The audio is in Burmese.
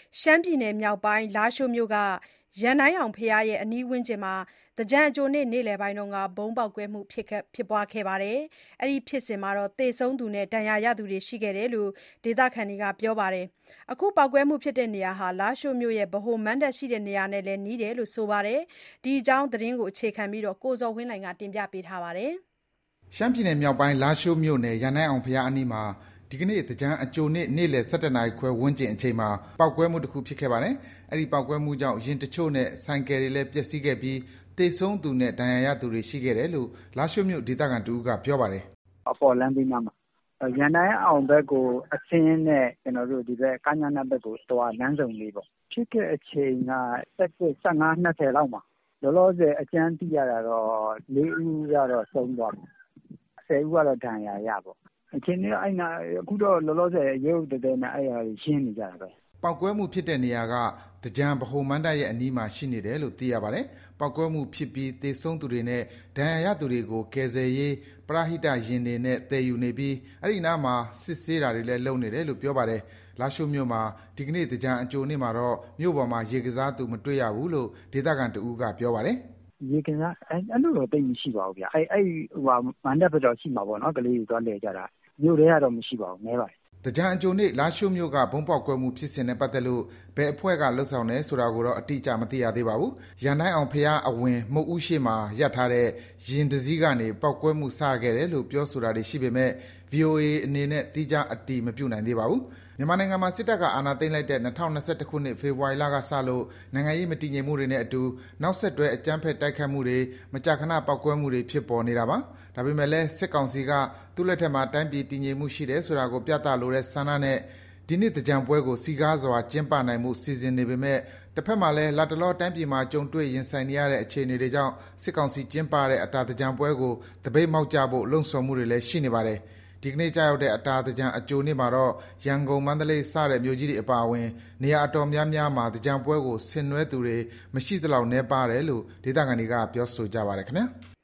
ရှမ်းပြည်နယ်မြောက်ပိုင်းလားရှိုးမြို့ကရန်တိုင်းအောင်ဘုရားအနီးဝန်းကျင်မှာသင်္ကြန်အကြိုနေ့ နေ့လည်ပိုင်းကဗုံးပေါက်ကွဲမှုဖြစ်ပွားခဲ့ပါတယ်။ အဲဒီဖြစ်စဉ်မှာသေဆုံးသူနဲ့ဒဏ်ရာရသူတွေရှိခဲ့တယ်လို့ဒေသခံတွေကပြောပါတယ်။ အခုပေါက်ကွဲမှုဖြစ်တဲ့နေရာဟာလားရှိုးမြို့ရဲ့ဗဟိုမဏ္ဍပ်ရှိတဲ့နေရာနဲ့လည်းနီးတယ်လို့ဆိုပါတယ်။ ဒီအကြောင်းသတင်းကိုအခြေခံပြီးကိုဇော်ဝင်းလှိုင်ကတင်ပြထားပါတယ်။ ရှမ်းပြည်နယ်မြောက်ပိုင်းလားရှိုးမြို့နယ် ရန်တိုင်းအောင်ဘုရားအနီးမှာဒီကနေ့သင်္ကြန်အကြိုနေ့ နေ့လည် 11 နာရီခွဲဝန်းကျင်အချိန်မှာပေါက်ကွဲမှုတခုဖြစ်ခဲ့ပါတယ်။ အဲဒီပေါက်ကွဲမှုကြောင့်ယာဉ်တချို့နဲ့ဆိုင်ကယ်တွေလည်းပျက်စီးခဲ့ပြီးသေဆုံးသူနဲ့ဒဏ်ရာရသူတွေရှိခဲ့တယ်လို့လားရှိုးမြို့ဒေသခံတဦးကပြောပါတယ်။ "အပေါ်လမ်းဘေးနားမှာရန်တိုင်းအောင်ဘက်ကိုအဆင်းနဲ့ဒီဘက်ကညနဘက်ကိုသွားလမ်းဆုံလေးပေါ့။ဖြစ်တဲ့အချိန်က11:15 20လောက်မှာလောလောဆယ်အကြမ်းသိရတာတော့4ဦးကတော့ဆုံးသွားပြီ။10ဦးကတော့ဒဏ်ရာရပေါ့။အခြေအနေကအခုတော့လောလောဆယ်ရုတ်ရုတ်သဲသဲနဲ့အဲ့ဟာတွေရှင်းနေကြတာပဲ။ပေါက်ကွဲမှုဖြစ်တဲ့နေရာကသင်္ကြန်ဗဟိုမဏ္ဍပ်ရဲ့အနီးမှာရှိနေတယ်လို့သိရပါတယ်။ပေါက်ကွဲမှုဖြစ်ပြီးသေဆုံးသူတွေနဲ့ဒဏ်ရာရသူတွေကိုကယ်ဆယ်ရေးပရဟိတယာဉ်တွေနဲ့သယ်ယူနေပြီးအဲဒီနားမှာစစ်ဆေးတာတွေလည်းလုပ်နေတယ်လို့ပြောပါတယ်။လားရှိုးမြို့မှာဒီကနေ့သင်္ကြန်အကြိုနေ့မှာတော့မြို့ပေါ်မှာရေကစားသူမတွေ့ရဘူးလို့ဒေသခံတဦးကပြောပါတယ်။"ရေကစားအဲ့လိုတော့သိပ်မရှိပါဘူးဗျ။အဲ့မဏ္ဍပ်ဘက်တော့ရှိမှာပေါ့နော်ကလေးတွေသွားလည်ကြတာ။မြို့ထဲကတော့မရှိပါဘူးနည်းပါတယ်။သင်္ကြန်အကြိုနေ့လားရှိုးမြို့ကဗုံးပေါက်ကွဲမှုဖြစ်စဉ်နဲ့ပတ်သက်လို့ဘယ်အဖွဲ့ကလုပ်ဆောင်တယ်ဆိုတာကိုတော့အတိအကျမသိရသေးပါဘူး။ရန်တိုင်းအောင်ဘုရားအဝင်မုဒ်ဦးရှေ့မှာရပ်ထားတဲ့ယာဉ်တစီးကနေပေါက်ကွဲမှုစခဲ့တယ်လို့ပြောဆိုတာတွေရှိပေမဲ့ VOA အနေနဲ့သီးခြားအတည်မပြုနိုင်သေးပါဘူး။မြန်မာနိုင်ငံမှာစစ်တပ်ကအာဏာသိမ်းလိုက်တဲ့၂၀၂၁ ခုနှစ် ဖေဖော်ဝါရီလကစလို့နိုင်ငံရေးမတည်ငြိမ်မှုတွေနဲ့အတူနောက်ဆက်တွဲအကြမ်းဖက်တိုက်ခိုက်မှုတွေမကြာခဏပေါက်ကွဲမှုတွေဖြစ်ပေါ်နေတာပါ။ဒါပေမဲ့လည်းစစ်ကောင်စီကသူ့လက်ထက်မှာတိုင်းပြည်တည်ငြိမ်မှုရှိတယ်ဆိုတာကိုပြသလိုတဲ့ဆန္ဒနဲ့ဒီနှစ်သင်္ကြန်ပွဲကိုစည်ကားစွာကျင်းပနိုင်ဖို့စီစဉ်နေပေမဲ့တဘက်မှာလည်းလတ်တလောတိုင်းပြည်မှာကြုံတွေ့ရင်ဆိုင်နေရတဲ့အခြေအနေတွေကြောင့်စစ်ကောင်စီကျင်းပတဲ့အတာသင်္ကြန်ပွဲကိုသပိတ်မှောက်ကြဖို့လှုံ့ဆော်မှုတွေလည်းရှိနေပါတယ်။ဒီကနေ့ကျရောက်တဲ့အတာသင်္ကြန်အကြိုနေ့မှာတော့ရန်ကုန်မန္တလေးစတဲ့မြို့ကြီးတွေအပါအဝင်နေရာအတော်များများမှာသင်္ကြန်ပွဲကိုဆင်နွှဲသူတွေမရှိသလောက်နည်းပါးတယ်လို့ဒေသခံတွေကပြောဆိုကြပါတယ်ခင်ဗျာ။